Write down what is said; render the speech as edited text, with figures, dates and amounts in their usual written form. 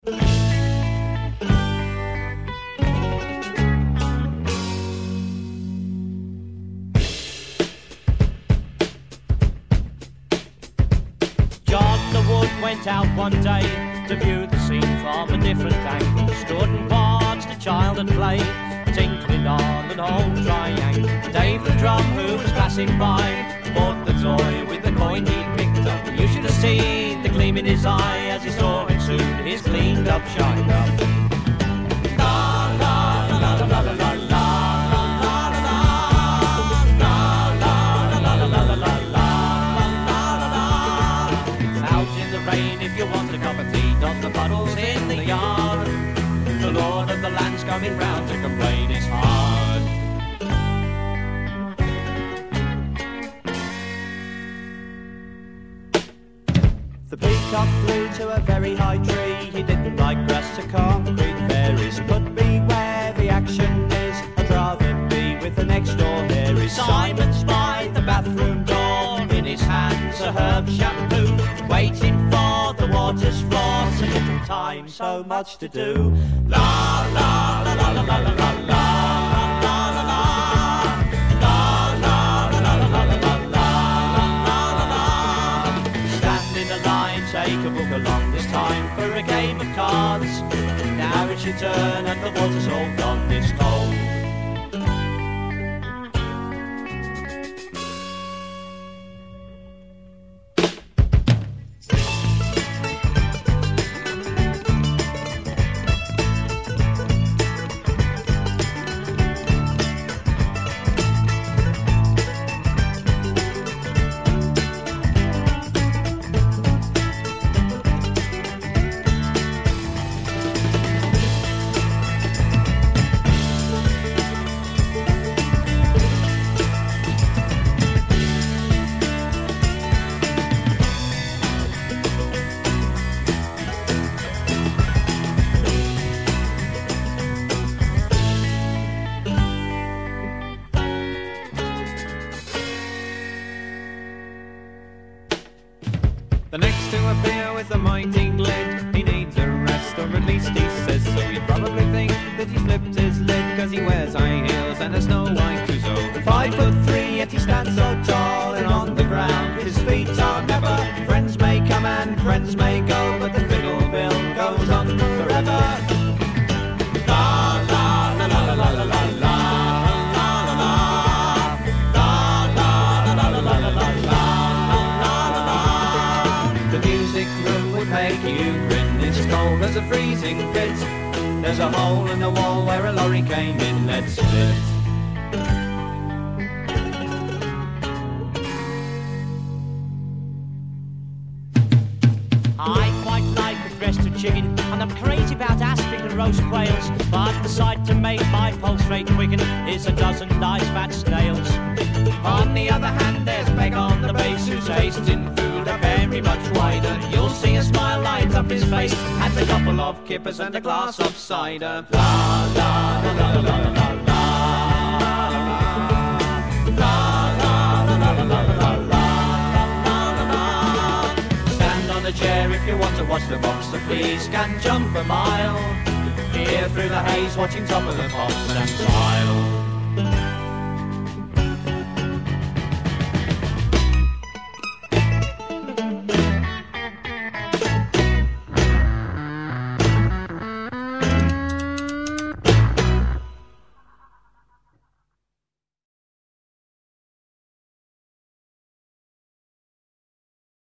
John the Wood went out one day to view the scene from a different angle. Stood and watched a child at play, tinkling on an old triangle. Dave the drum, who was passing by, bought the toy with the coin he picked up. You should have seen the gleam in his eye as he saw it soon, his cleaned up, shined up. La la la la la la la la. If you want a cup of tea, dot the puddles in the yard. The Lord of the Land's coming round to complain it's hard. The peacock flew to a very high tree. He didn't like grass or concrete fairies, but beware the action is, I'd rather be with the next door Harry's. Simon's by the bathroom door, in his hands a herb shampoo, waiting for the water's floor, so little time, so much to do. La la la la la la la la la la la la. Stand in a line, take a book along, this time for a game of cards. Now it's your turn and the water's all gone, it's cold. The next to appear with a mighty glint, he needs a rest, or at least he says so. You probably think that he flipped his lid, cause he wears high heels and a snow white trousseau. 5'3", yet he stands so tall, and on the ground his feet are never. Friends may come and friends may go, but the fiddle bill goes on forever. La la la la la la la la la. Make you grin, it's cold as a freezing pit. There's a hole in the wall where a lorry came in, let's split. I quite like a breast of chicken, and I'm crazy about aspic and roast quails, but the sight to make my pulse rate quicken is a dozen nice fat snails. On the other hand, there's Peg on the bass, whose taste in food are very much wider. You'll see a smile light up his face, and a couple of kippers and a glass of cider. La la la la la la la la. Chair if you want to watch the boxer, please can jump a mile. Here through the haze, watching Top of the Pops and Smile.